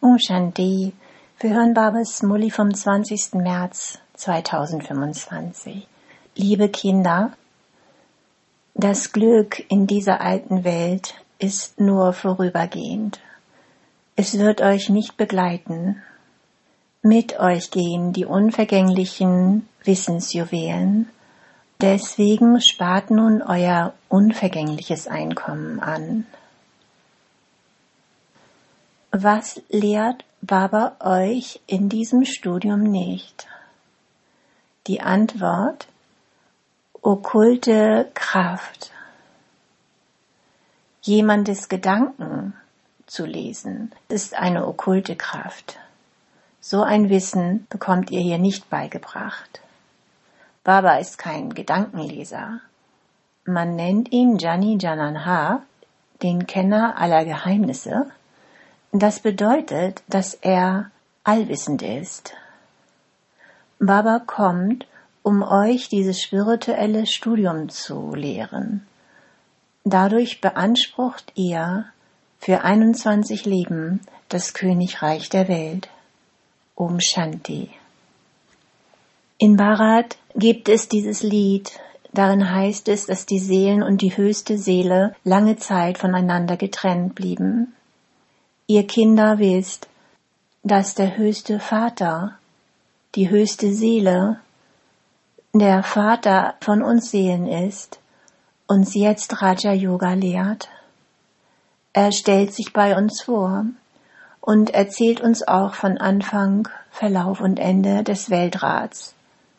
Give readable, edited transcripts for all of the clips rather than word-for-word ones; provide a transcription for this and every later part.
Om Shanti. Wir hören Babas Murli vom 20. März 2025. Liebe Kinder, das Glück in dieser alten Welt ist nur vorübergehend. Es wird euch nicht begleiten. Mit euch gehen die unvergänglichen Wissensjuwelen. Deswegen spart nun euer unvergängliches Einkommen an. Was lehrt Baba euch in diesem Studium nicht? Die Antwort: okkulte Kraft. Jemandes Gedanken zu lesen, ist eine okkulte Kraft. So ein Wissen bekommt ihr hier nicht beigebracht. Baba ist kein Gedankenleser. Man nennt ihn Jani Jananha, den Kenner aller Geheimnisse. Das bedeutet, dass er allwissend ist. Baba kommt, um euch dieses spirituelle Studium zu lehren. Dadurch beansprucht ihr für 21 Leben das Königreich der Welt. Om Shanti. In Bharat gibt es dieses Lied, darin heißt es, dass die Seelen und die höchste Seele lange Zeit voneinander getrennt blieben. Ihr Kinder wisst, dass der höchste Vater, die höchste Seele, der Vater von uns Seelen ist, uns jetzt Raja Yoga lehrt. Er stellt sich bei uns vor und erzählt uns auch von Anfang, Verlauf und Ende des Weltrats.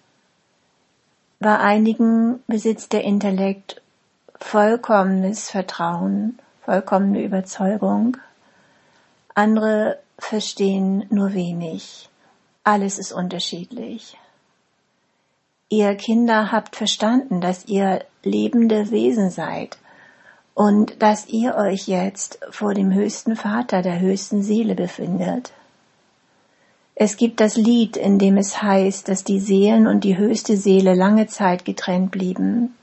Bei einigen besitzt der Intellekt vollkommenes Vertrauen, vollkommene Überzeugung. Andere verstehen nur wenig. Alles ist unterschiedlich. Ihr Kinder habt verstanden, dass ihr lebende Wesen seid und dass ihr euch jetzt vor dem höchsten Vater der höchsten Seele befindet. Es gibt das Lied, in dem es heißt, dass die Seelen und die höchste Seele lange Zeit getrennt blieben.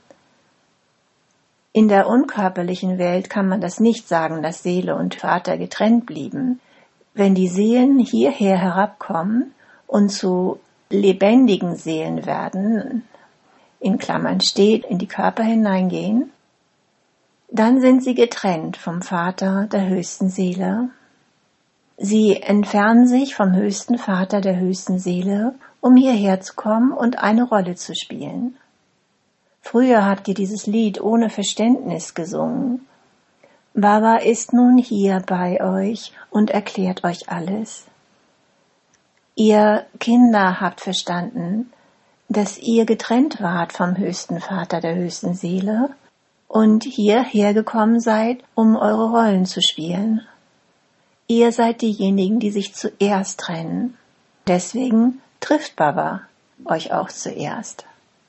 In der unkörperlichen Welt kann man das nicht sagen, dass Seele und Vater getrennt blieben. Wenn die Seelen hierher herabkommen und zu lebendigen Seelen werden, in Klammern steht, in die Körper hineingehen, dann sind sie getrennt vom Vater der höchsten Seele. Sie entfernen sich vom höchsten Vater der höchsten Seele, um hierher zu kommen und eine Rolle zu spielen. Früher habt ihr dieses Lied ohne Verständnis gesungen. Baba ist nun hier bei euch und erklärt euch alles. Ihr Kinder habt verstanden, dass ihr getrennt wart vom höchsten Vater der höchsten Seele und hierher gekommen seid, um eure Rollen zu spielen. Ihr seid diejenigen, die sich zuerst trennen. Deswegen trifft Baba euch auch zuerst.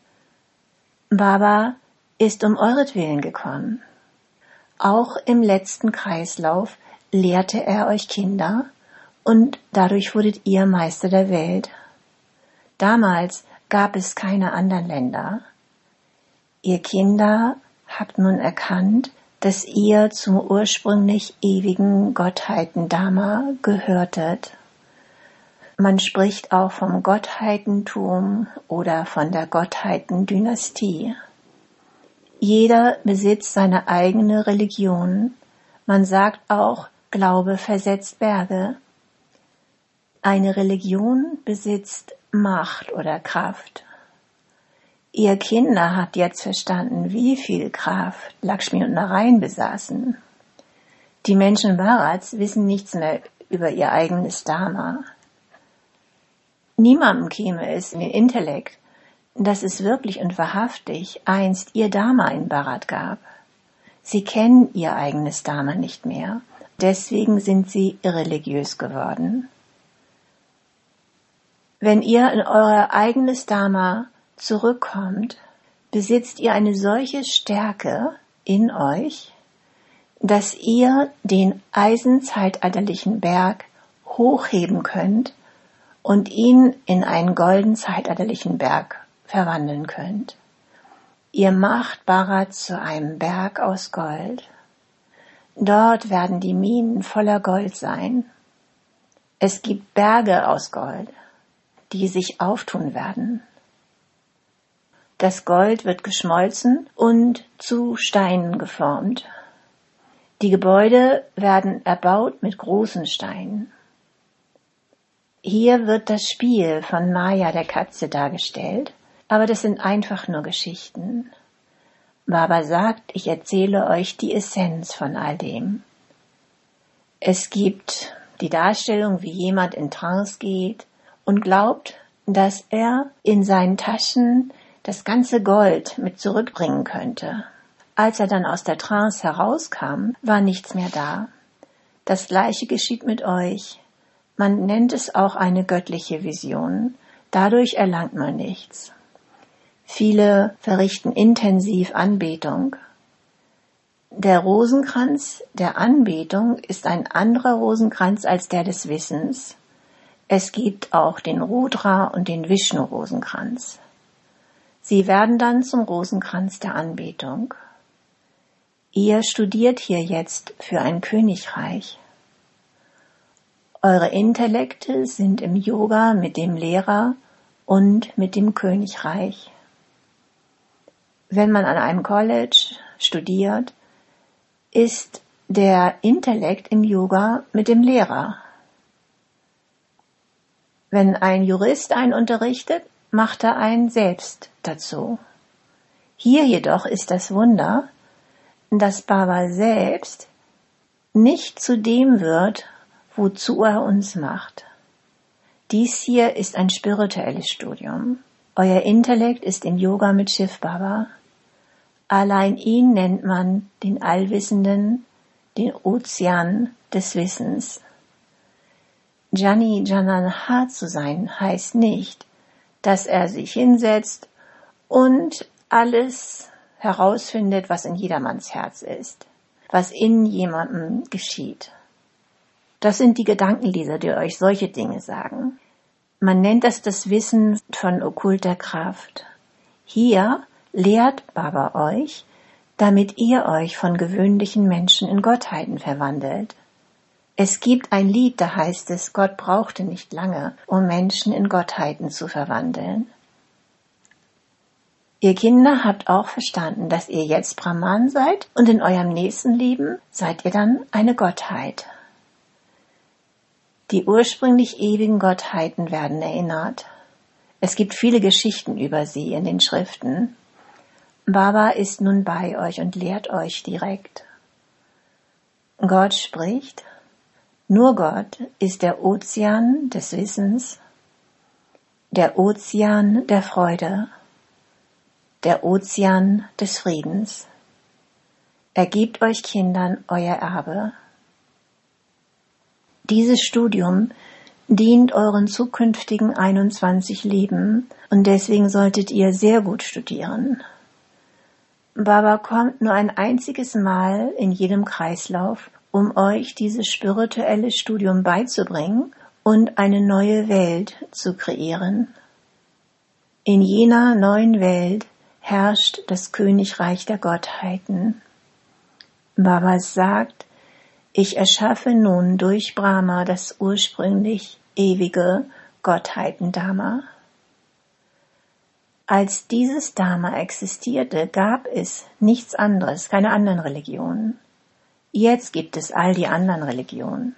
Baba ist um euretwillen gekommen. Auch im letzten Kreislauf lehrte er euch Kinder und dadurch wurdet ihr Meister der Welt. Damals gab es keine anderen Länder. Ihr Kinder habt nun erkannt, dass ihr zum ursprünglich ewigen Gottheiten-Dharma gehörtet. Man spricht auch vom Gottheitentum oder von der Gottheitendynastie. Jeder besitzt seine eigene Religion. Man sagt auch, Glaube versetzt Berge. Eine Religion besitzt Macht oder Kraft. Ihr Kinder habt jetzt verstanden, wie viel Kraft Lakshmi und Narayan besaßen. Die Menschen Bharats wissen nichts mehr über ihr eigenes Dharma. Niemandem käme es in den Intellekt, dass es wirklich und wahrhaftig einst ihr Dharma in Bharat gab. Sie kennen ihr eigenes Dharma nicht mehr, deswegen sind sie irreligiös geworden. Wenn ihr in euer eigenes Dharma zurückkommt, besitzt ihr eine solche Stärke in euch, dass ihr den eisenzeitalterlichen Berg hochheben könnt und ihn in einen goldenzeitalterlichen Berg verwandeln könnt. Ihr macht Bharat zu einem Berg aus Gold. Dort werden die Minen voller Gold sein. Es gibt Berge aus Gold, die sich auftun werden. Das Gold wird geschmolzen und zu Steinen geformt. Die Gebäude werden erbaut mit großen Steinen. Hier wird das Spiel von Maya der Katze dargestellt, aber das sind einfach nur Geschichten. Baba sagt, ich erzähle euch die Essenz von all dem. Es gibt die Darstellung, wie jemand in Trance geht und glaubt, dass er in seinen Taschen das ganze Gold mit zurückbringen könnte. Als er dann aus der Trance herauskam, war nichts mehr da. Das Gleiche geschieht mit euch. Man nennt es auch eine göttliche Vision. Dadurch erlangt man nichts. Viele verrichten intensiv Anbetung. Der Rosenkranz der Anbetung ist ein anderer Rosenkranz als der des Wissens. Es gibt auch den Rudra und den Vishnu-Rosenkranz. Sie werden dann zum Rosenkranz der Anbetung. Ihr studiert hier jetzt für ein Königreich. Eure Intellekte sind im Yoga mit dem Lehrer und mit dem Königreich. Wenn man an einem College studiert, ist der Intellekt im Yoga mit dem Lehrer. Wenn ein Jurist einen unterrichtet, macht er einen selbst dazu. Hier jedoch ist das Wunder, dass Baba selbst nicht zu dem wird, wozu er uns macht. Dies hier ist ein spirituelles Studium. Euer Intellekt ist im Yoga mit Shiv Baba. Allein ihn nennt man den Allwissenden, den Ozean des Wissens. Jani Jananha zu sein heißt nicht, dass er sich hinsetzt und alles herausfindet, was in jedermanns Herz ist, was in jemandem geschieht. Das sind die Gedankenleser, die euch solche Dinge sagen. Man nennt das Wissen von okkulter Kraft. Hier lehrt Baba euch, damit ihr euch von gewöhnlichen Menschen in Gottheiten verwandelt. Es gibt ein Lied, da heißt es, Gott brauchte nicht lange, um Menschen in Gottheiten zu verwandeln. Ihr Kinder habt auch verstanden, dass ihr jetzt Brahman seid und in eurem nächsten Leben seid ihr dann eine Gottheit. Die ursprünglich ewigen Gottheiten werden erinnert. Es gibt viele Geschichten über sie in den Schriften. Baba ist nun bei euch und lehrt euch direkt. Gott spricht, nur Gott ist der Ozean des Wissens, der Ozean der Freude, der Ozean des Friedens. Er gibt euch Kindern euer Erbe. Dieses Studium dient euren zukünftigen 21 Leben und deswegen solltet ihr sehr gut studieren. Baba kommt nur ein einziges Mal in jedem Kreislauf, um euch dieses spirituelle Studium beizubringen und eine neue Welt zu kreieren. In jener neuen Welt herrscht das Königreich der Gottheiten. Baba sagt, ich erschaffe nun durch Brahma das ursprünglich ewige Gottheiten-Dharma. Als dieses Dharma existierte, gab es nichts anderes, keine anderen Religionen. Jetzt gibt es all die anderen Religionen.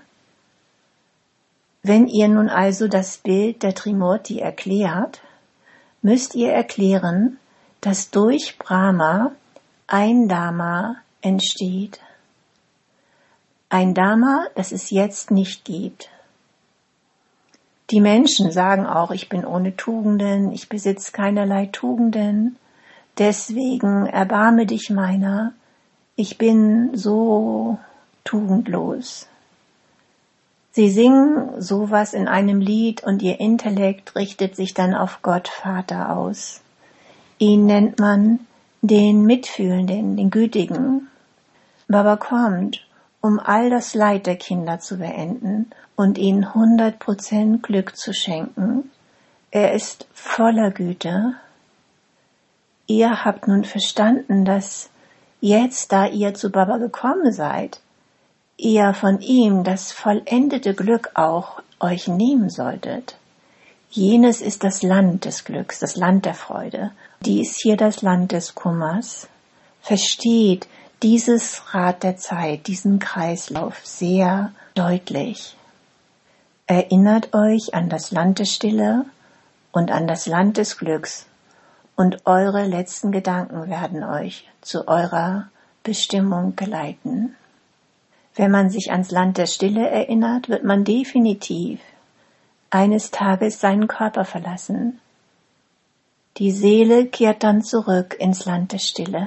Wenn ihr nun also das Bild der Trimurti erklärt, müsst ihr erklären, dass durch Brahma ein Dharma entsteht. Ein Dharma, das es jetzt nicht gibt. Die Menschen sagen auch, ich bin ohne Tugenden, ich besitze keinerlei Tugenden, deswegen erbarme dich meiner, ich bin so tugendlos. Sie singen sowas in einem Lied und ihr Intellekt richtet sich dann auf Gott Vater aus. Ihn nennt man den Mitfühlenden, den Gütigen. Baba kommt, um all das Leid der Kinder zu beenden und ihnen 100% Glück zu schenken. Er ist voller Güte. Ihr habt nun verstanden, dass jetzt, da ihr zu Baba gekommen seid, ihr von ihm das vollendete Glück auch euch nehmen solltet. Jenes ist das Land des Glücks, das Land der Freude. Dies hier das Land des Kummers. Versteht dieses Rad der Zeit, diesen Kreislauf sehr deutlich. Erinnert euch an das Land der Stille und an das Land des Glücks, und eure letzten Gedanken werden euch zu eurer Bestimmung geleiten. Wenn man sich ans Land der Stille erinnert, wird man definitiv eines Tages seinen Körper verlassen. Die Seele kehrt dann zurück ins Land der Stille.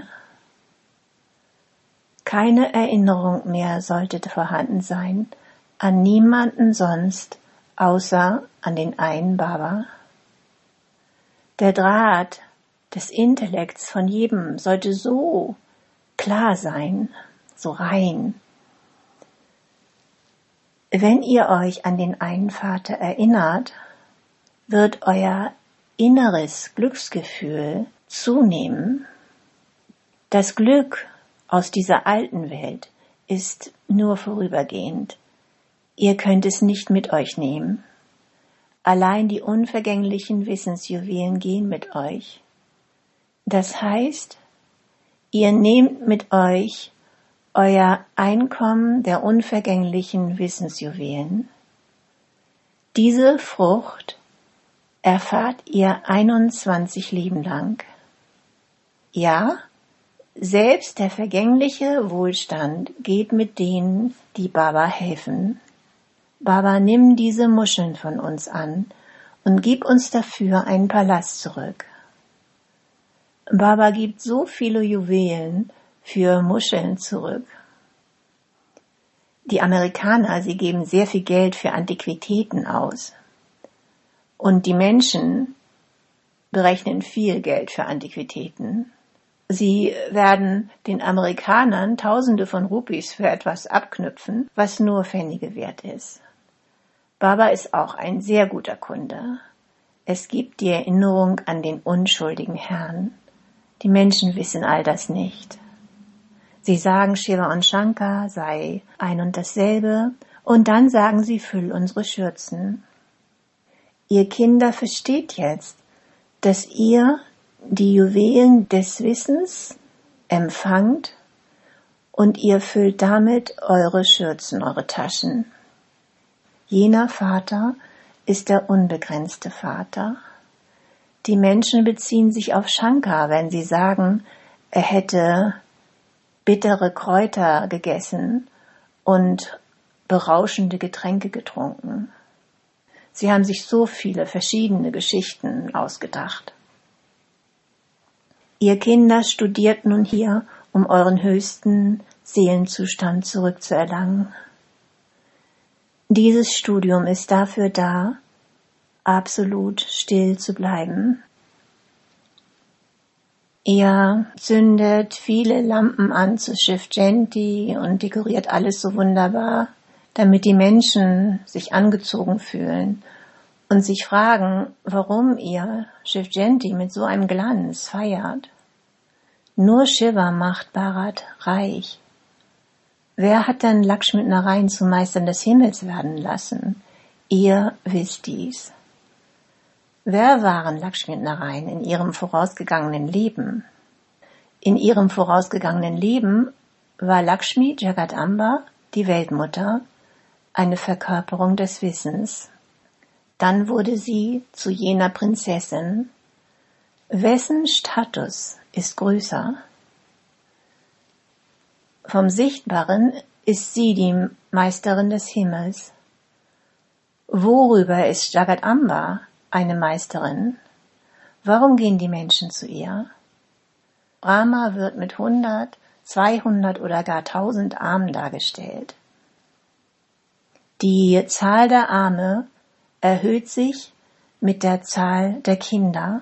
Keine Erinnerung mehr sollte vorhanden sein an niemanden sonst, außer an den einen Baba. Der Draht des Intellekts von jedem sollte so klar sein, so rein. Wenn ihr euch an den einen Vater erinnert, wird euer inneres Glücksgefühl zunehmen. Das Glück aus dieser alten Welt ist nur vorübergehend. Ihr könnt es nicht mit euch nehmen. Allein die unvergänglichen Wissensjuwelen gehen mit euch. Das heißt, ihr nehmt mit euch euer Einkommen der unvergänglichen Wissensjuwelen. Diese Frucht erfahrt ihr 21 Leben lang. Ja, selbst der vergängliche Wohlstand geht mit denen, die Baba helfen. Baba, nimm diese Muscheln von uns an und gib uns dafür einen Palast zurück. Baba gibt so viele Juwelen für Muscheln zurück. Die Amerikaner, sie geben sehr viel Geld für Antiquitäten aus. Und die Menschen berechnen viel Geld für Antiquitäten. Sie werden den Amerikanern Tausende von Rupees für etwas abknüpfen, was nur Pfennige wert ist. Baba ist auch ein sehr guter Kunde. Es gibt die Erinnerung an den unschuldigen Herrn. Die Menschen wissen all das nicht. Sie sagen, Shiva und Shankar sei ein und dasselbe, und dann sagen sie, füll unsere Schürzen. Ihr Kinder versteht jetzt, dass ihr die Juwelen des Wissens empfangt und ihr füllt damit eure Schürzen, eure Taschen. Jener Vater ist der unbegrenzte Vater. Die Menschen beziehen sich auf Shankar, wenn sie sagen, er hätte bittere Kräuter gegessen und berauschende Getränke getrunken. Sie haben sich so viele verschiedene Geschichten ausgedacht. Ihr Kinder studiert nun hier, um euren höchsten Seelenzustand zurückzuerlangen. Dieses Studium ist dafür da, absolut still zu bleiben. Ihr zündet viele Lampen an zu Shiv Jayanti und dekoriert alles so wunderbar, damit die Menschen sich angezogen fühlen und sich fragen, warum ihr Shiv Jayanti mit so einem Glanz feiert. Nur Shiva macht Bharat reich. Wer hat denn Lakshmi und Narayan zu Meistern des Himmels werden lassen? Ihr wisst dies. Wer waren Lakshmi und Narayan in ihrem vorausgegangenen Leben? In ihrem vorausgegangenen Leben war Lakshmi Jagadamba, die Weltmutter, eine Verkörperung des Wissens. Dann wurde sie zu jener Prinzessin. Wessen Status ist größer? Vom Sichtbaren ist sie die Meisterin des Himmels. Worüber ist Jagadamba eine Meisterin? Warum gehen die Menschen zu ihr? Brahma wird mit 100, 200 oder gar 1000 Armen dargestellt. Die Zahl der Arme erhöht sich mit der Zahl der Kinder.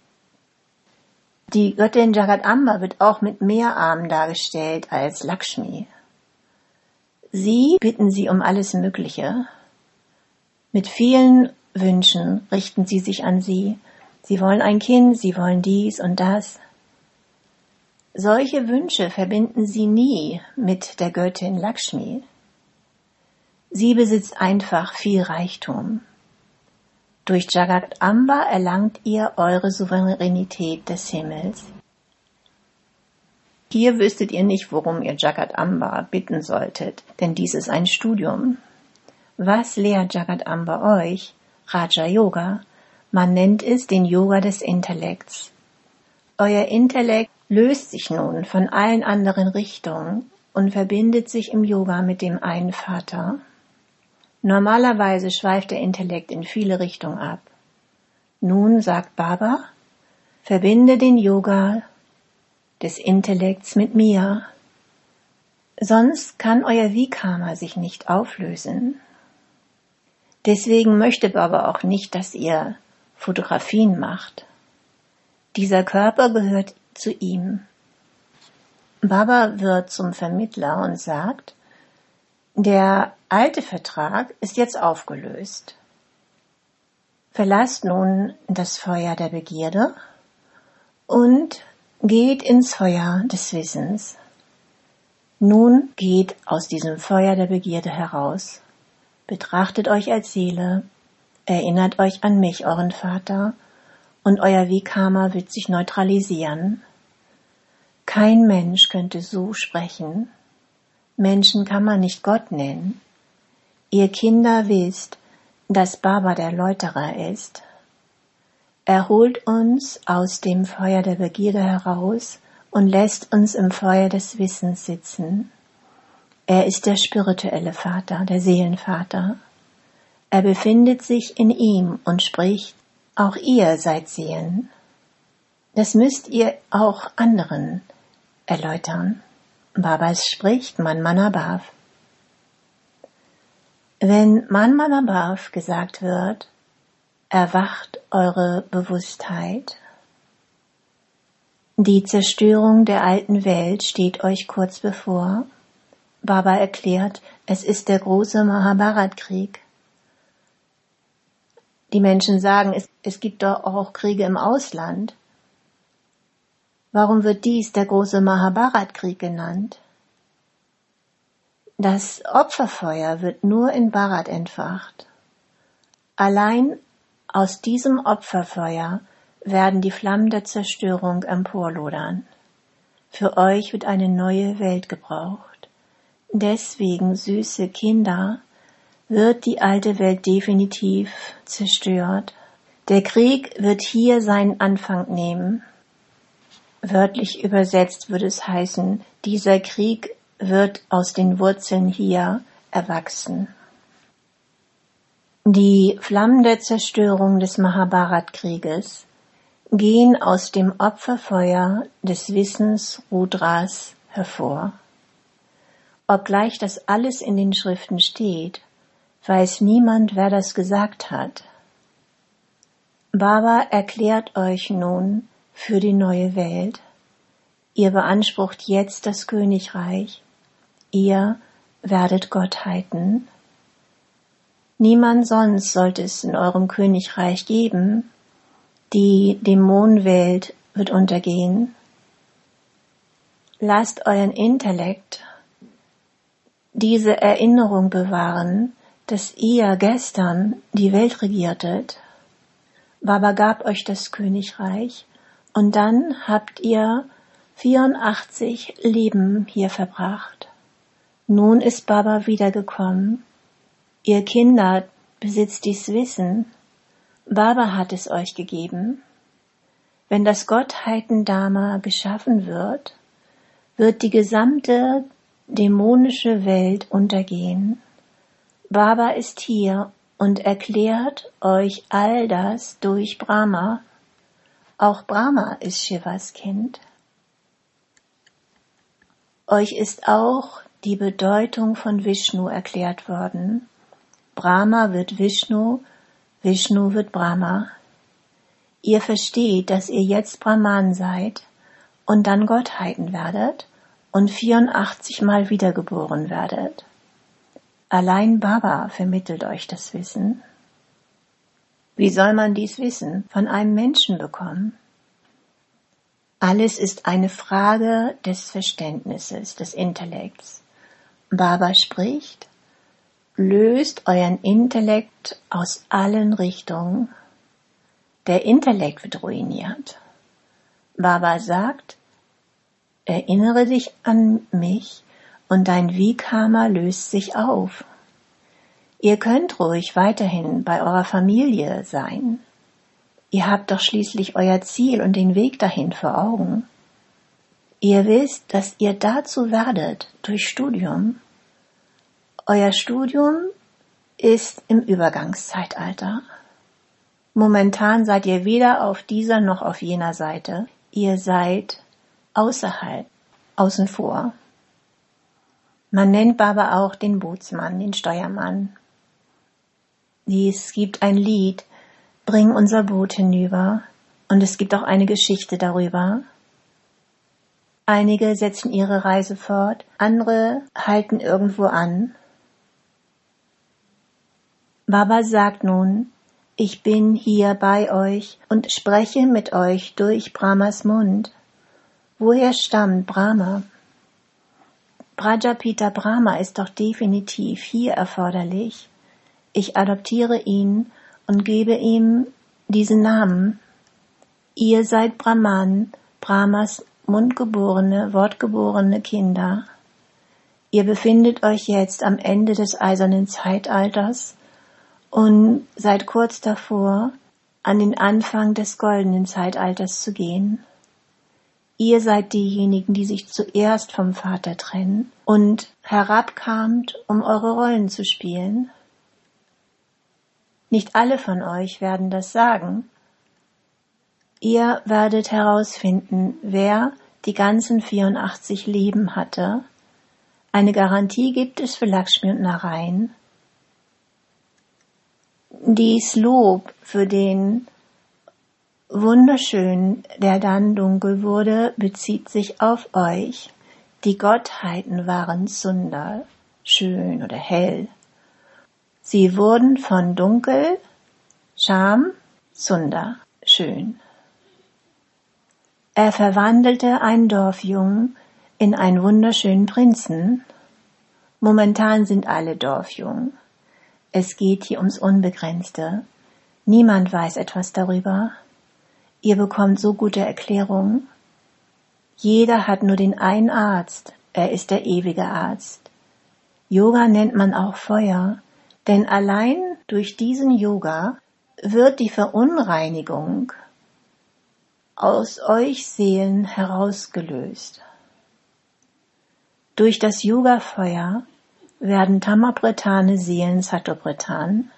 Die Göttin Jagadamba wird auch mit mehr Armen dargestellt als Lakshmi. Sie bitten sie um alles Mögliche. Mit vielen Wünschen richten sie sich an sie. Sie wollen ein Kind, sie wollen dies und das. Solche Wünsche verbinden sie nie mit der Göttin Lakshmi. Sie besitzt einfach viel Reichtum. Durch Jagadamba erlangt ihr eure Souveränität des Himmels. Hier wüsstet ihr nicht, worum ihr Jagadamba bitten solltet, denn dies ist ein Studium. Was lehrt Jagadamba euch? Raja Yoga. Man nennt es den Yoga des Intellekts. Euer Intellekt löst sich nun von allen anderen Richtungen und verbindet sich im Yoga mit dem einen Vater. Normalerweise schweift der Intellekt in viele Richtungen ab. Nun sagt Baba, verbinde den Yoga des Intellekts mit mir. Sonst kann euer Vikarma sich nicht auflösen. Deswegen möchte Baba auch nicht, dass ihr Fotografien macht. Dieser Körper gehört zu ihm. Baba wird zum Vermittler und sagt, der alte Vertrag ist jetzt aufgelöst. Verlasst nun das Feuer der Begierde und geht ins Feuer des Wissens. Nun geht aus diesem Feuer der Begierde heraus. Betrachtet euch als Seele, erinnert euch an mich, euren Vater, und euer Vikarma wird sich neutralisieren. Kein Mensch könnte so sprechen. Menschen kann man nicht Gott nennen. Ihr Kinder wisst, dass Baba der Läuterer ist. Er holt uns aus dem Feuer der Begierde heraus und lässt uns im Feuer des Wissens sitzen. Er ist der spirituelle Vater, der Seelenvater. Er befindet sich in ihm und spricht, auch ihr seid Seelen. Das müsst ihr auch anderen erläutern. Baba spricht Manmanabhav. Wenn Manmanabhav gesagt wird, erwacht eure Bewusstheit. Die Zerstörung der alten Welt steht euch kurz bevor. Baba erklärt, es ist der große Mahabharat-Krieg. Die Menschen sagen, es gibt doch auch Kriege im Ausland. Warum wird dies der große Mahabharat-Krieg genannt? Das Opferfeuer wird nur in Bharat entfacht. Allein aus diesem Opferfeuer werden die Flammen der Zerstörung emporlodern. Für euch wird eine neue Welt gebraucht. Deswegen, süße Kinder, wird die alte Welt definitiv zerstört. Der Krieg wird hier seinen Anfang nehmen. Wörtlich übersetzt würde es heißen, dieser Krieg wird aus den Wurzeln hier erwachsen. Die Flammen der Zerstörung des Mahabharat-Krieges gehen aus dem Opferfeuer des Wissens Rudras hervor. Obgleich das alles in den Schriften steht, weiß niemand, wer das gesagt hat. Baba erklärt euch nun für die neue Welt. Ihr beansprucht jetzt das Königreich. Ihr werdet Gottheiten. Niemand sonst sollte es in eurem Königreich geben. Die Dämonenwelt wird untergehen. Lasst euren Intellekt diese Erinnerung bewahren, dass ihr gestern die Welt regiertet. Baba gab euch das Königreich und dann habt ihr 84 Leben hier verbracht. Nun ist Baba wiedergekommen. Ihr Kinder besitzt dies Wissen. Baba hat es euch gegeben. Wenn das Gottheiten-Dharma geschaffen wird, wird die gesamte dämonische Welt untergehen. Baba ist hier und erklärt euch all das durch Brahma. Auch Brahma ist Shivas Kind. Euch ist auch die Bedeutung von Vishnu erklärt worden. Brahma wird Vishnu, Vishnu wird Brahma. Ihr versteht, dass ihr jetzt Brahman seid und dann Gottheiten werdet und 84 Mal wiedergeboren werdet. Allein Baba vermittelt euch das Wissen. Wie soll man dies Wissen von einem Menschen bekommen? Alles ist eine Frage des Verständnisses, des Intellekts. Baba spricht, löst euren Intellekt aus allen Richtungen. Der Intellekt wird ruiniert. Baba sagt, erinnere dich an mich und dein Wie-Karma löst sich auf. Ihr könnt ruhig weiterhin bei eurer Familie sein. Ihr habt doch schließlich euer Ziel und den Weg dahin vor Augen. Ihr wisst, dass ihr dazu werdet durch Studium. Euer Studium ist im Übergangszeitalter. Momentan seid ihr weder auf dieser noch auf jener Seite. Ihr seid außerhalb, außen vor. Man nennt Baba auch den Bootsmann, den Steuermann. Es gibt ein Lied, Bring unser Boot hinüber, und es gibt auch eine Geschichte darüber. Einige setzen ihre Reise fort, andere halten irgendwo an. Baba sagt nun, ich bin hier bei euch und spreche mit euch durch Brahmas Mund. Woher stammt Brahma? Prajapita Brahma ist doch definitiv hier erforderlich. Ich adoptiere ihn und gebe ihm diesen Namen. Ihr seid Brahman, Brahmas mundgeborene, wortgeborene Kinder. Ihr befindet euch jetzt am Ende des eisernen Zeitalters und seid kurz davor, an den Anfang des goldenen Zeitalters zu gehen. Ihr seid diejenigen, die sich zuerst vom Vater trennen und herabkamt, um eure Rollen zu spielen. Nicht alle von euch werden das sagen. Ihr werdet herausfinden, wer die ganzen 84 Leben hatte. Eine Garantie gibt es für Lakshmi und Narayan. Dies Lob für den Wunderschönen, der dann dunkel wurde, bezieht sich auf euch. Die Gottheiten waren Sundar, schön oder hell. Sie wurden von dunkel, Sham, Sundar, schön. Er verwandelte einen Dorfjungen in einen wunderschönen Prinzen. Momentan sind alle Dorfjungen. Es geht hier ums Unbegrenzte. Niemand weiß etwas darüber. Ihr bekommt so gute Erklärungen. Jeder hat nur den einen Arzt. Er ist der ewige Arzt. Yoga nennt man auch Feuer. Denn allein durch diesen Yoga wird die Verunreinigung aus euch Seelen herausgelöst. Durch das Yoga-Feuer werden Tamapretane Seelen Satopretan.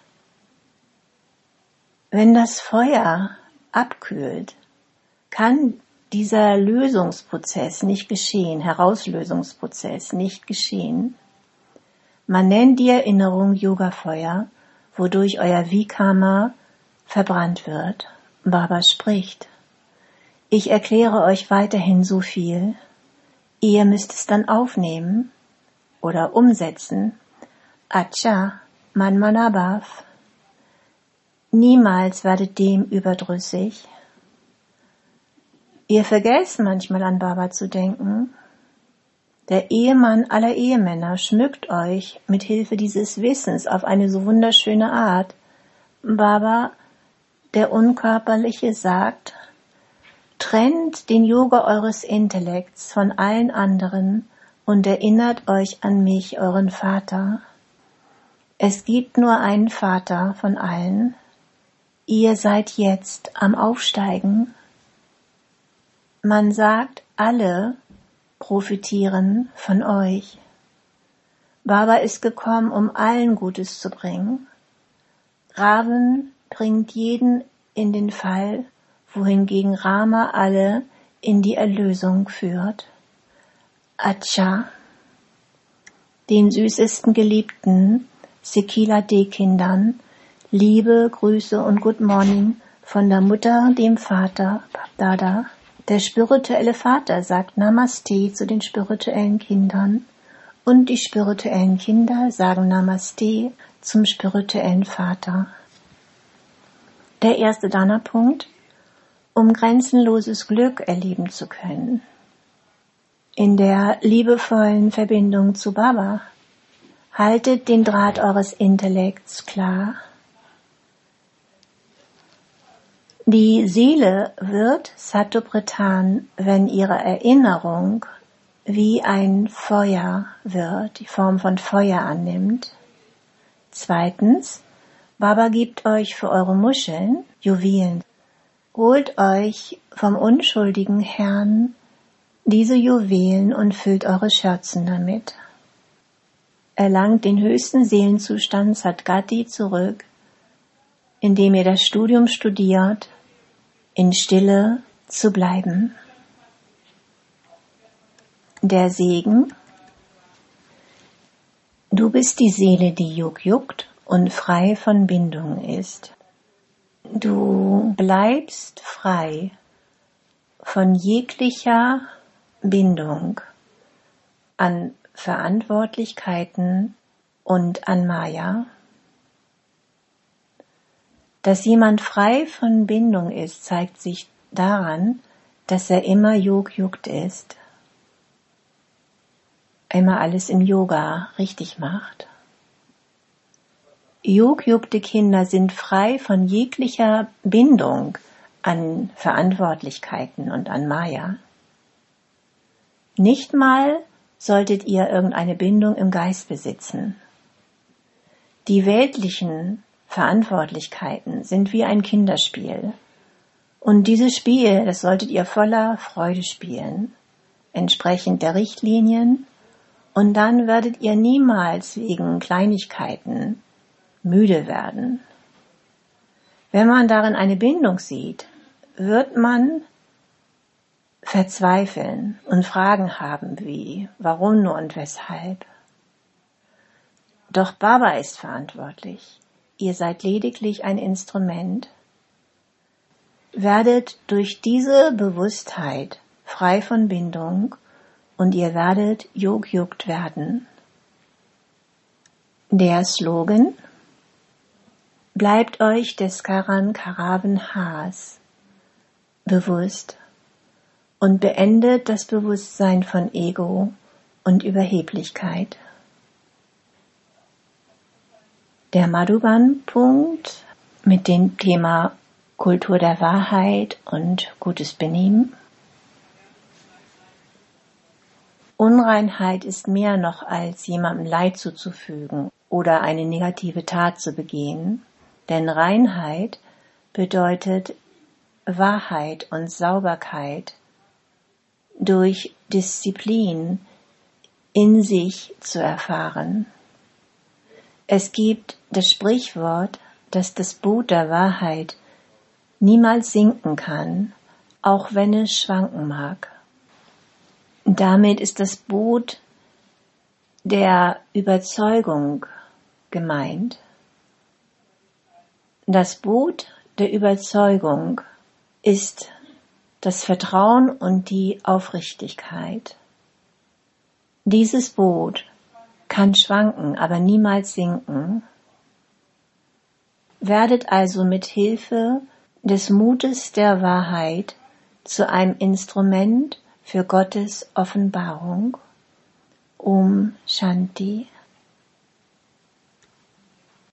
Wenn das Feuer abkühlt, kann dieser Lösungsprozess nicht geschehen, Herauslösungsprozess nicht geschehen. Man nennt die Erinnerung Yoga-Feuer, wodurch euer Wie-Karma verbrannt wird. Baba spricht, ich erkläre euch weiterhin so viel, ihr müsst es dann aufnehmen oder umsetzen. Acha, Manmanabhav. Niemals werdet dem überdrüssig. Ihr vergesst manchmal an Baba zu denken. Der Ehemann aller Ehemänner schmückt euch mit Hilfe dieses Wissens auf eine so wunderschöne Art. Baba, der Unkörperliche, sagt, trennt den Yoga eures Intellekts von allen anderen und erinnert euch an mich, euren Vater. Es gibt nur einen Vater von allen. Ihr seid jetzt am Aufsteigen. Man sagt, alle profitieren von euch. Baba ist gekommen, um allen Gutes zu bringen. Ravan bringt jeden in den Fall, wohingegen Rama alle in die Erlösung führt. Acha, den süßesten Geliebten, Sekila-D-Kindern, Liebe, Grüße und Good Morning von der Mutter, dem Vater, Dada. Der spirituelle Vater sagt Namaste zu den spirituellen Kindern und die spirituellen Kinder sagen Namaste zum spirituellen Vater. Der erste Dana-Punkt, um grenzenloses Glück erleben zu können. In der liebevollen Verbindung zu Baba. Haltet den Draht eures Intellekts klar. Die Seele wird Sattopretan, wenn ihre Erinnerung wie ein Feuer wird, die Form von Feuer annimmt. Zweitens, Baba gibt euch für eure Muscheln Juwelen. Holt euch vom unschuldigen Herrn diese Juwelen und füllt eure Schürzen damit. Erlangt den höchsten Seelenzustand Sadgati zurück, indem ihr das Studium studiert, in Stille zu bleiben. Der Segen: Du bist die Seele, die juckt und frei von Bindung ist. Du bleibst frei von jeglicher Bindung an Verantwortlichkeiten und an Maya. Dass jemand frei von Bindung ist, zeigt sich daran, dass er immer juckt ist, immer alles im Yoga richtig macht. Juckte Kinder sind frei von jeglicher Bindung an Verantwortlichkeiten und an Maya. Nicht mal solltet ihr irgendeine Bindung im Geist besitzen. Die weltlichen Verantwortlichkeiten sind wie ein Kinderspiel. Und dieses Spiel, das solltet ihr voller Freude spielen, entsprechend der Richtlinien, und dann werdet ihr niemals wegen Kleinigkeiten müde werden. Wenn man darin eine Bindung sieht, wird man verzweifeln und Fragen haben wie, warum nur und weshalb. Doch Baba ist verantwortlich. Ihr seid lediglich ein Instrument. Werdet durch diese Bewusstheit frei von Bindung und ihr werdet juckt werden. Der Slogan: Bleibt euch des Karan Karavan Haas bewusst und beendet das Bewusstsein von Ego und Überheblichkeit. Der Madhuban-Punkt mit dem Thema Kultur der Wahrheit und gutes Benehmen. Unreinheit ist mehr noch als jemandem Leid zuzufügen oder eine negative Tat zu begehen, denn Reinheit bedeutet Wahrheit und Sauberkeit durch Disziplin in sich zu erfahren. Es gibt das Sprichwort, dass das Boot der Wahrheit niemals sinken kann, auch wenn es schwanken mag. Damit ist das Boot der Überzeugung gemeint. Das Boot der Überzeugung ist das Vertrauen und die Aufrichtigkeit. Dieses Boot kann schwanken, aber niemals sinken. Werdet also mit Hilfe des Mutes der Wahrheit zu einem Instrument für Gottes Offenbarung. Om Shanti.